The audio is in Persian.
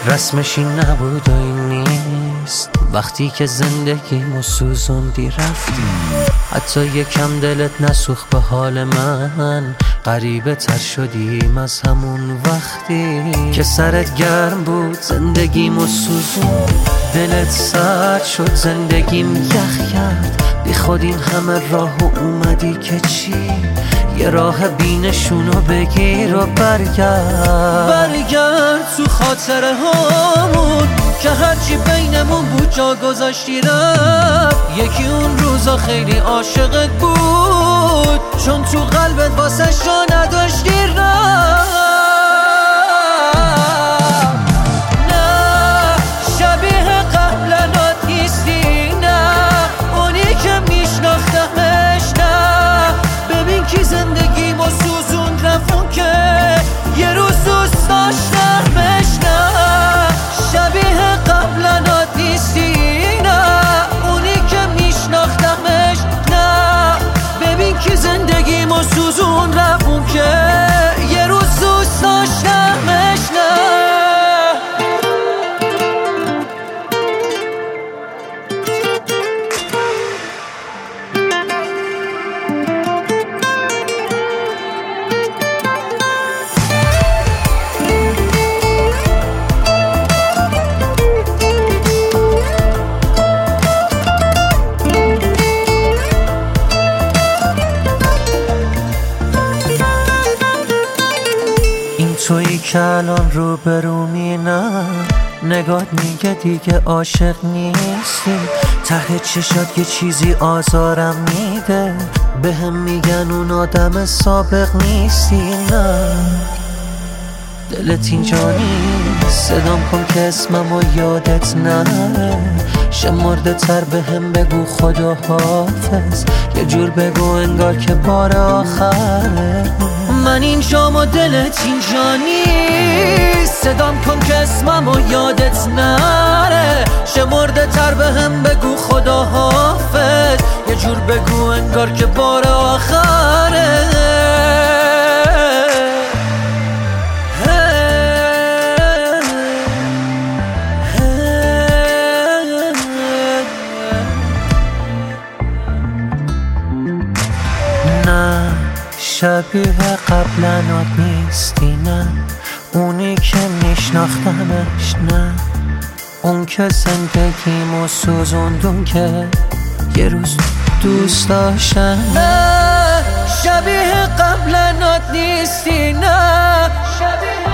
رسمش این نبود و این نیست. وقتی که زندگیمو سوزوندی رفتی، حتی یکم دلت نسوخت به حال من. غریبه تر شدیم از همون وقتی که سرت گرم بود زندگیمو سوزون. دلت سرد شد زندگیم یخ کرد، بی خود این همه راه و اومدی که چی؟ یه راه بینشونو بگیر و برگرد تو خاطره هامون که هرچی بینمون بود جا گذاشتی رفت. یکی اون روزا خیلی عاشقت بود، چون تو قلبت واسه جا نداشتی رفت. نه شبیه قبلنات نیستی، نه اونی که میشناختمش. نه ببین کی زندگیمو سوزون رفون که یه روز دوست داشتمش. نه شبیه قبلنات نیستی، نه اونی که میشناختمش. نه ببین کی زندگیمو سوزون رفون که یه روز دوست داشتمش. نه تویی که الان رو برومی، نه نگات میگه دیگه عاشق نیستی. ته چشات یه چیزی آزارم میده، بهم میگن اون آدم سابق نیستی. نه دلت اینجا نیست، صدام کن که اسممو یادت نره. شمرده تر بهم بگو خدا حافظ، یه جور بگو انگار که بار آخره. من اینجام و دلت اینجا نیست، صدام کن که اسممو یادت نره. شمرده تر بهم بگو خدا حافظ، یه جور بگو انگار که بار آخره. نه شبیه قبلنات نیستی، نه اونی که میشناختمش. نه اون که زندگیمو سوزوندون که یه روز دوست داشتم. نه شبیه قبلنات نیستی، نه شبیه